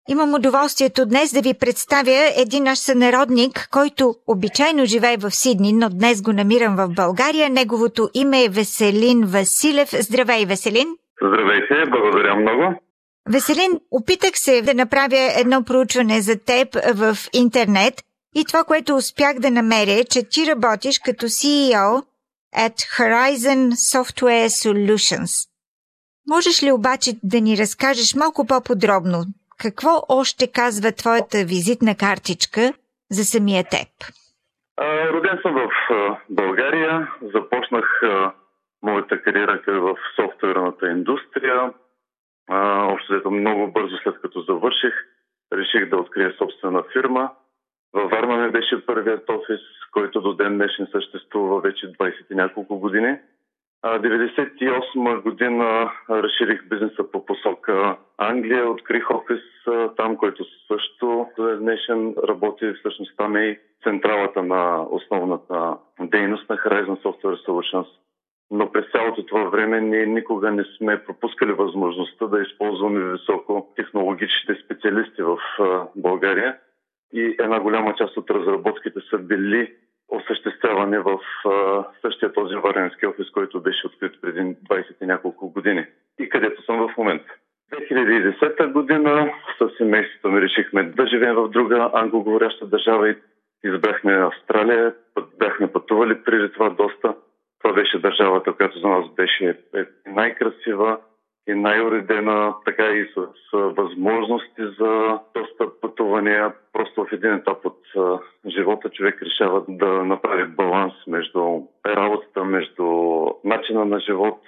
Имам удоволствието днес да ви представя един наш сънародник, който обичайно живее в Сидни, но днес го намирам в България. Неговото име е Веселин Василев. Здравей, Веселин! Здравейте, благодаря много. Веселин, опитах се да направя едно проучване за теб в интернет и това, което успях да намеря е, че ти работиш като CEO at Horizon Software Solutions. Можеш ли обаче да ни разкажеш малко по-подробно какво още казва твоята визитна картичка за самия теб? Роден съм в България. Започнах моята кариера в софтуерната индустрия. Общо взето много бързо след като завърших, реших да открия собствена фирма. Във Варна ми беше първият офис, който до ден днешен съществува вече 20 и няколко години. 1998 година разширих бизнеса по посока Англия, открих офис там, който също до днешен работи. Всъщност там е и централата на основната дейност на Horizon Software Solutions. Но през цялото това време ние никога не сме пропускали възможността да използваме високо технологичните специалисти в България. И една голяма част от разработките са били осъществяване в същия този варненски офис, който беше открит преди 20 и няколко години и където съм в момента. 2010 година със семейството ми решихме да живеем в друга англоговоряща държава и избрахме Австралия. Бяхме пътували преди това доста. Това беше държавата, която за нас беше най-красива и най-уредена, така и с възможности за доста пътувания. Просто в един етап от живота човек решава да направи баланс между работата, между начина на живот.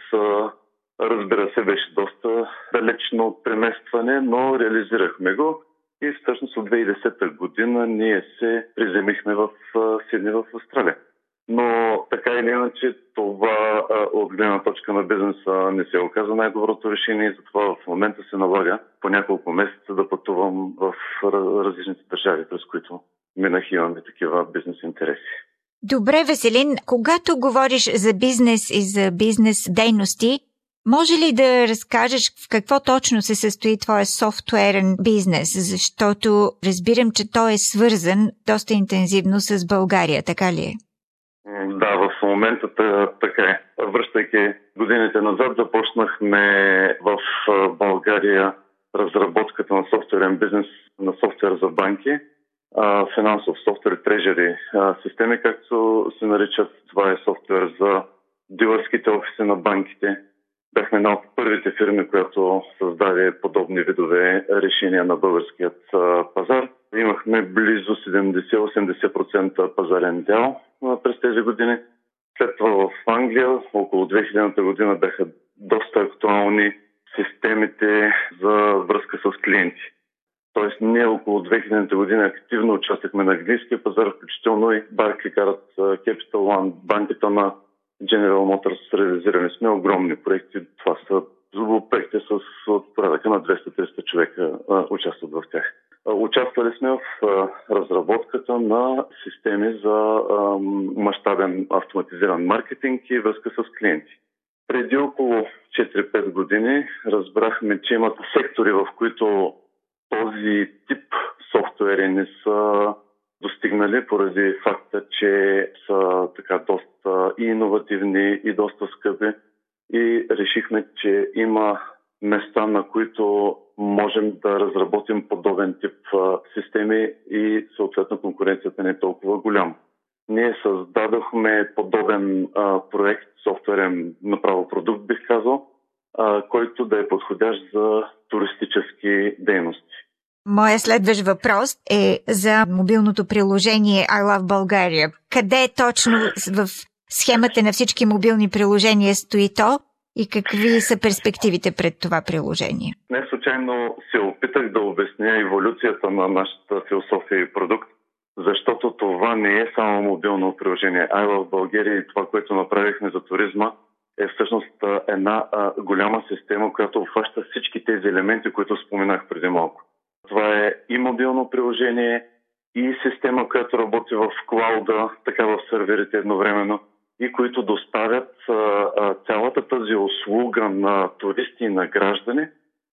Разбира се, беше доста далечно преместване, но реализирахме го. И всъщност от 2010 година ние се приземихме в Сидни, в Австралия. Но така или иначе това от гледна точка на бизнеса не се оказа най-доброто решение и затова в момента се налага по няколко месеца да пътувам в различните държави, през които минах и имаме такива бизнес интереси. Добре, Веселин, когато говориш за бизнес и за бизнес дейности, може ли да разкажеш в какво точно се състои твоя софтуерен бизнес? Защото разбирам, че той е свързан доста интензивно с България, така ли е? Да, в момента така е. Връщайки годините назад, започнахме в България разработката на софтуерен бизнес, на софтуер за банки, финансов софтуер, трежери системи, както се наричат. Това е софтуер за дилърските офиси на банките. Бяхме една от първите фирми, която създаде подобни видове решения на българският пазар. Имахме близо 70-80% пазарен дял през тези години. След това в Англия, около 2000-та година, бяха доста актуални системите за връзка с клиенти. Тоест ние около 2000-та година активно участвахме на английския пазар, включително и Barclaycard, Capital One, банката на General Motors. Реализирали сме огромни проекти. Това са проекти с порядъка на 200-300 човека участват в тях. Участвали сме в разработката на системи за мащабен автоматизиран маркетинг и връзка с клиенти. Преди около 4-5 години разбрахме, че имат сектори, в които този тип софтуери не са достигнали поради факта, че са така доста и иновативни и доста скъпи и решихме, че има места, на които можем да разработим подобен тип системи и съответно конкуренцията не е толкова голяма. Ние създадохме подобен проект, софтуерен направо продукт, бих казал, който да е подходящ за туристически дейности. Моя следващ въпрос е за мобилното приложение I Love Bulgaria. Къде точно в схемата на всички мобилни приложения стои то и какви са перспективите пред това приложение? Не случайно се опитах да обясня еволюцията на нашата философия и продукт, защото това не е само мобилно приложение. I Love Bulgaria и това, което направихме за туризма, е всъщност една голяма система, която обхваща всички тези елементи, които споменах преди малко. Това е и мобилно приложение, и система, която работи в клауда, така в серверите едновременно, и които доставят цялата тази услуга на туристи и на граждани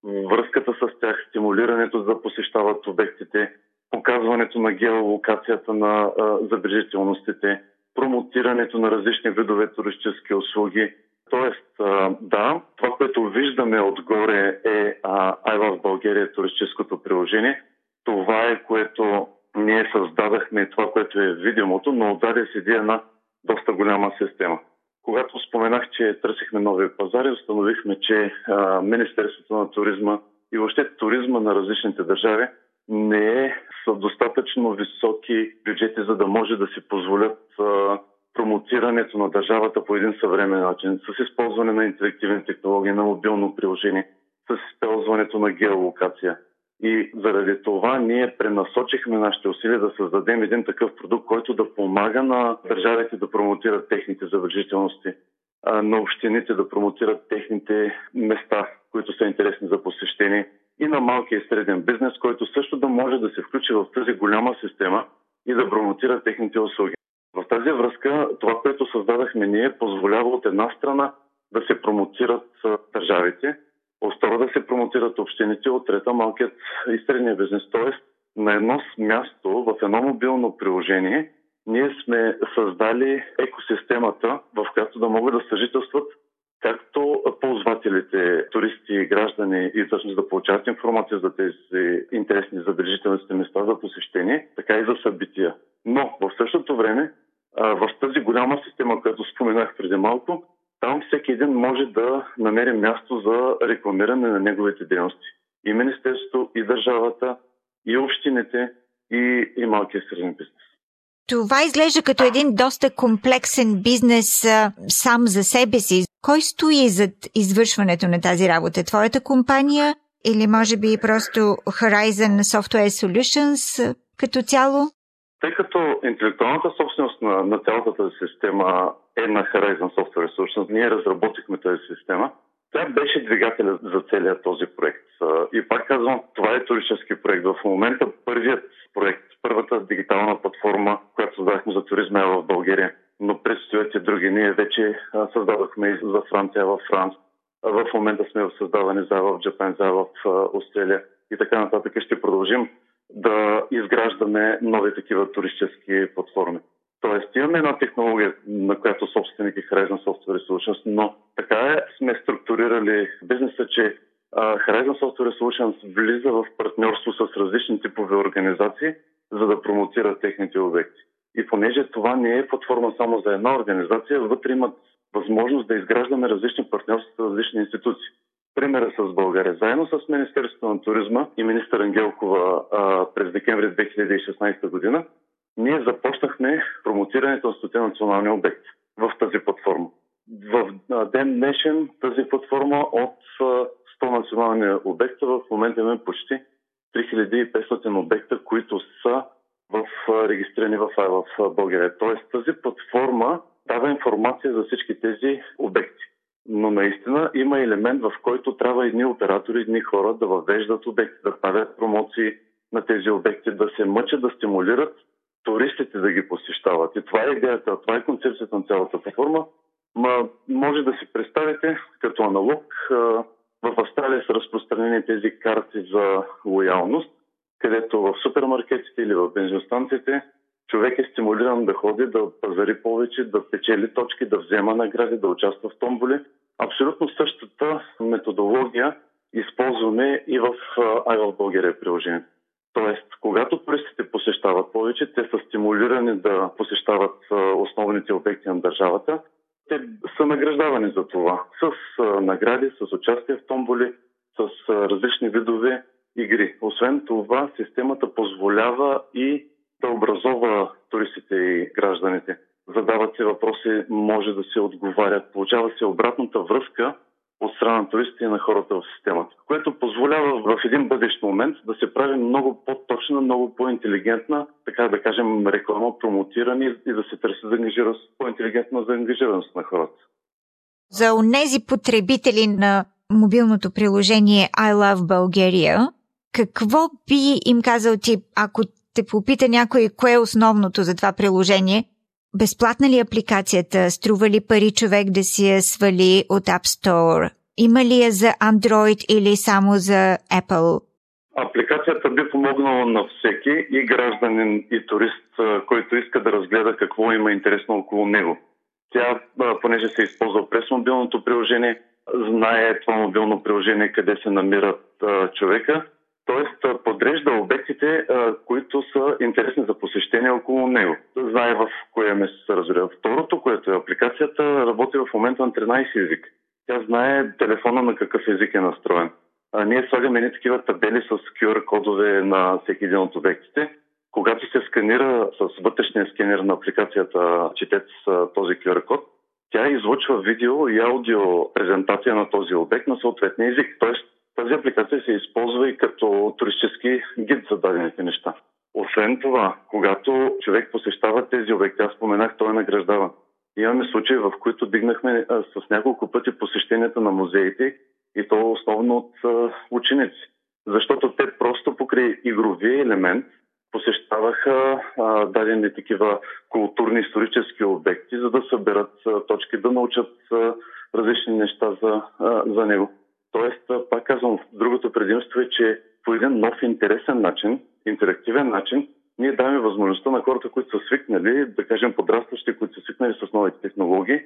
връзката с тях, стимулирането да посещават обектите, показването на геолокацията на забележителностите, промотирането на различни видове туристически услуги. Тоест, да, това, което виждаме отгоре е I Love Bulgaria туристическото приложение. Това е, което ние създадахме, това, което е видимото, но отзади седи една доста голяма система. Когато споменах, че търсихме нови пазари, установихме, че Министерството на туризма и въобще туризма на различните държави не е с достатъчно високи бюджети, за да може да си позволят промотирането на държавата по един съвременен начин, с използване на интелективни технологии, на мобилно приложение, с използването на геолокация. И заради това ние пренасочихме нашите усилия да създадем един такъв продукт, който да помага на държавите да промотират техните забележителности, на общините да промотират техните места, които са интересни за посещение, и на малкия и среден бизнес, който също да може да се включи в тази голяма система и да промотира техните услуги. В тази връзка това, което създадахме ние, позволява от една страна да се промотират държавите, от втора да се промотират общините, от трета малкият и средния бизнес. Тоест, на едно място, в едно мобилно приложение, ние сме създали екосистемата, в която да могат да съжителстват както ползвателите, туристи и граждани, и всъщност да получават информация за тези интересни забележителности места за посещение, така и за събития. Но в същото време, в тази голяма система, която споменах преди малко, там всеки един може да намери място за рекламиране на неговите дейности. И Министерството, и държавата, и общините, и малкия среден бизнес. Това изглежда като един доста комплексен бизнес сам за себе си. Кой стои зад извършването на тази работа? Твоята компания или може би просто Horizon Software Solutions като цяло? Тъй като интелектуалната собственост на цялата тази система е на Horizon Software Solutions, ние разработихме тази система. Тя беше двигателя за целият този проект. И пак казвам, това е туристически проект. В момента първият проект, първата дигитална платформа, която създадахме за туризма е в България, но предстоят и други. Ние вече създадохме и за Франция, във Франция. В момента сме в създаване за в Джапан, за в Австралия и така нататък. Ще продължим да изграждаме нови такива туристически платформи. Тоест имаме една технология, на която собственик е Horizon Software Solutions, но така сме структурирали бизнеса, че Horizon Software Solutions влиза в партньорство с различни типове организации, за да промотира техните обекти. И понеже това не е платформа само за една организация, вътре имат възможност да изграждаме различни партньорства с различни институции. Примерът с България. Заедно с Министерството на туризма и министър Ангелкова през декември 2016 година ние започнахме промотирането на 100 национални обекти в тази платформа. В ден днешен тази платформа от 100 национални обекта в момента имаме почти 3500 обекта, които са регистрирани в България. Тоест тази платформа дава информация за всички тези обекти. Но наистина има елемент, в който трябва едни оператори, едни хора да въвеждат обекти, да правят промоции на тези обекти, да се мъчат, да стимулират туристите да ги посещават. И това е идеята, това е концепцията на цялата платформа. Може да си представите като аналог, в Австралия са разпространени тези карти за лоялност, където в супермаркетите или в бензиностанциите човек е стимулиран да ходи, да пазари повече, да печели точки, да взема награди, да участва в томболи. Абсолютно същата методология използваме и в I Love Bulgaria приложението. Тоест, когато туристите посещават повече, те са стимулирани да посещават основните обекти на държавата. Те са награждавани за това с награди, с участие в томболи, с различни видове игри. Освен това, системата позволява и да образова туристите и гражданите. Задават се въпроси, може да се отговарят, получава се обратната връзка от страна на туристите и на хората в системата, което позволява в един бъдещ момент да се прави много по-точна, много по-интелигентна, така да кажем, реклама, промотиране и да се търси по-интелигентна заангажираност на хората. За онези потребители на мобилното приложение I Love Bulgaria, какво би им казал ти, ако те попита някой кое е основното за това приложение? Безплатна ли е апликацията? Струва ли пари човек да си я свали от App Store? Има ли я за Android или само за Apple? Апликацията би помогнала на всеки, и гражданин, и турист, който иска да разгледа какво има интересно около него. Тя, понеже се използва през мобилното приложение, знае това мобилно приложение къде се намират човека, т.е. подрежда обектите, които са интересни за посещение около него. Знае в кое место се развива. Второто, което е апликацията, работи в момента на 13 език. Тя знае телефона на какъв език е настроен. Ние слагаме едни такива табели с QR-кодове на всеки един от обектите. Когато се сканира с вътрешния скенер на апликацията четец този QR-код, тя излъчва видео и аудио презентация на този обект на съответния език. Тоест, тази апликация се използва и като туристически гид за дадените неща. Освен това, когато човек посещава тези обекти, аз споменах, той е награждаван. Имаме случаи, в които дигнахме с няколко пъти посещенията на музеите, и то основно от ученици. Защото те просто покрай игровия елемент посещаваха дадени такива културни исторически обекти, за да съберат точки, да научат различни неща за него. Тоест, пак казвам, другото предимство е, че по един нов интересен начин, интерактивен начин, ние даваме възможността на хората, които са свикнали, да кажем подрастващи, които са свикнали с новите технологии,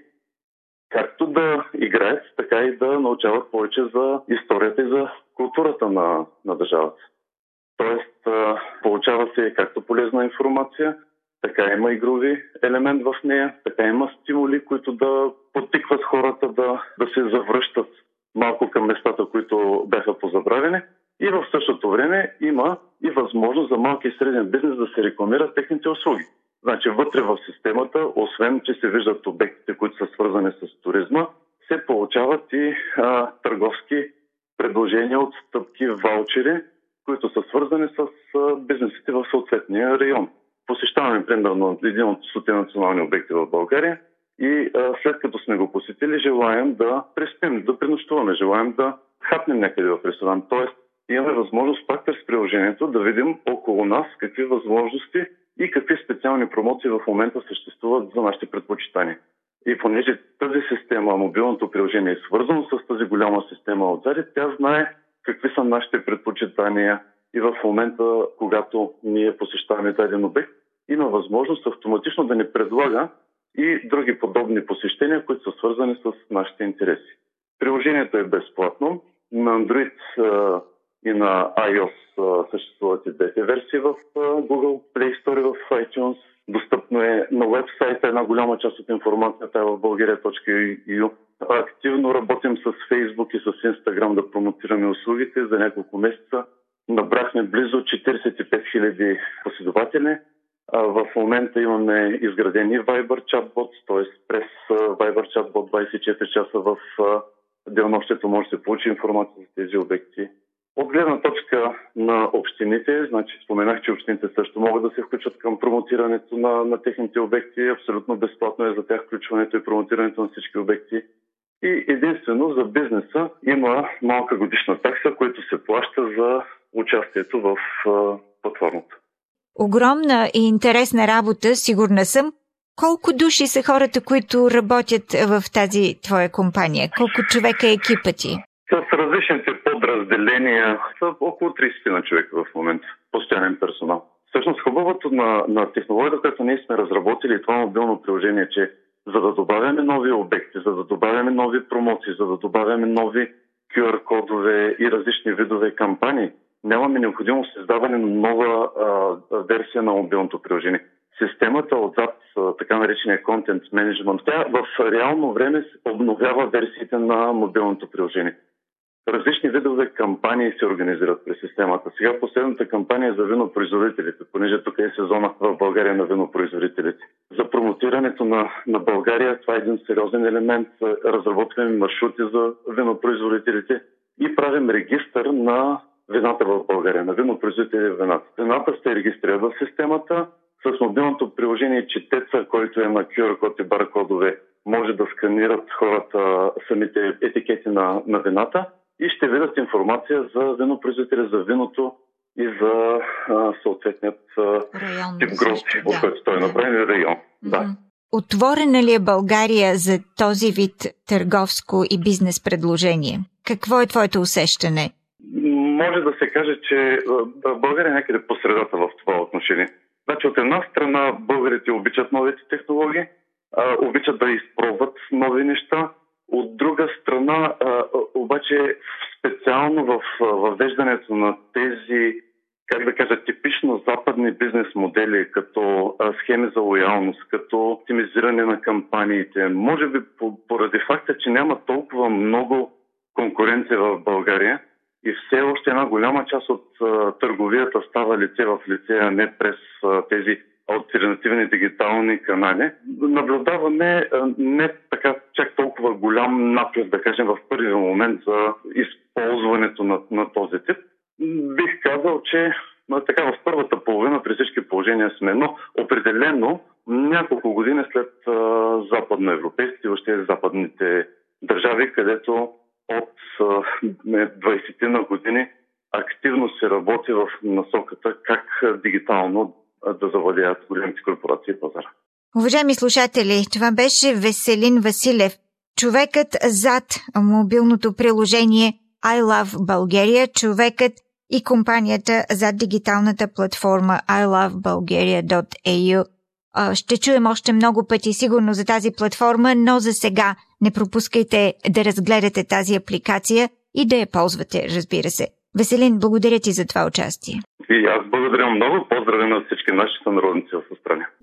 както да играят, така и да научават повече за историята и за културата на държавата. Тоест, получава се както полезна информация, така има игрови елемент в нея, така има стимули, които да подтикват хората да се завръщат малко към местата, които бяха позабравени. И в същото време има и възможност за малки и среден бизнес да се рекламират техните услуги. Значи вътре в системата, освен че се виждат обектите, които са свързани с туризма, се получават и търговски предложения, отстъпки, ваучери, които са свързани с бизнесите в съответния район. Посещаваме, примерно, един от 100 национални обекти в България и след като сме го посетили, желаем да преспим, да пренощуваме, желаем да хапнем някъде в ресторант. Тоест, имаме възможност пак през приложението да видим около нас какви възможности и какви специални промоции в момента съществуват за нашите предпочитания. И понеже тази система, мобилното приложение е свързано с тази голяма система отзади, тя знае какви са нашите предпочитания и в момента, когато ние посещаваме даден обект, има възможност автоматично да ни предлага и други подобни посещения, които са свързани с нашите интереси. Приложението е безплатно. На Android и на iOS съществуват и двете версии в Google Play Store и в iTunes. Достъпно е на уебсайта, една голяма част от информацията е в bulgaria.eu. Активно работим с Facebook и с Instagram да промотираме услугите. За няколко месеца набрахме близо 45 000 последователи. В момента имаме изградени Viber чатбот, т.е. през Viber чатбот 24 часа в денонощието може да се получи информация за тези обекти. От гледна точка на общините, значи споменах, че общините също могат да се включат към промотирането на техните обекти. Абсолютно безплатно е за тях включването и промотирането на всички обекти. И единствено за бизнеса има малка годишна такса, която се плаща за участието в платформата. Огромна и интересна работа, сигурна съм. Колко души са хората, които работят в тази твоя компания? Колко човека е екипът ти? С различните подразделения са около 30 на човека в момента, постоянен персонал. Всъщност хубавото на технологията, която ние сме разработили, това мобилно приложение, че за да добавяме нови обекти, за да добавяме нови промоции, за да добавяме нови QR-кодове и различни видове кампании, нямаме необходимост създаване на нова версия на мобилното приложение. Системата отзад, така наречения Content Management, тя в реално време обновява версиите на мобилното приложение. Различни видове кампании се организират през системата. Сега последната кампания е за винопроизводителите, понеже тук е сезона в България на винопроизводителите. За промотирането на България това е един сериозен елемент. Разработваме маршрути за винопроизводителите и правим регистър на вината в България, на винопроизводители в вината. Вината се регистрира в системата. С мобилното приложение четеца, който е на QR-код и баркодове, може да сканират хората самите етикети на вината и ще видят информация за винопроизводителя, за виното и за съответният тип грозд, от който той е направен район. Да. Отворена ли е България за този вид търговско и бизнес предложение? Какво е твоето усещане? Може да се каже, че България е някъде по средата в това отношение. Значи от една страна българите обичат новите технологии, обичат да изпробват нови неща. От друга страна, обаче специално в въвеждането на тези, как да кажа, типично западни бизнес модели, като схеми за лоялност, като оптимизиране на кампаниите, може би поради факта, че няма толкова много конкуренция в България и все още една голяма част от търговията става лице в лице, а не през тези алтернативни дигитални канали. Наблюдаваме не така чак толкова голям наплив, да кажем, в първия момент за използването на този тип. Бих казал, че така в първата половина при всички положения сме, но определено няколко години след западноевропейските и още западните държави, където от 20 на години активно се работи в насоката как дигитално да завладеят големите корпорации и пазара. Уважаеми слушатели, това беше Веселин Василев, човекът зад мобилното приложение I Love Bulgaria, човекът и компанията зад дигиталната платформа ilovebulgaria.eu. Ще чуем още много пъти сигурно за тази платформа, но за сега не пропускайте да разгледате тази апликация и да я ползвате, разбира се. Веселин, благодаря ти за това участие. И аз благодаря много. Поздрави на всички наши сънародници в Австралия.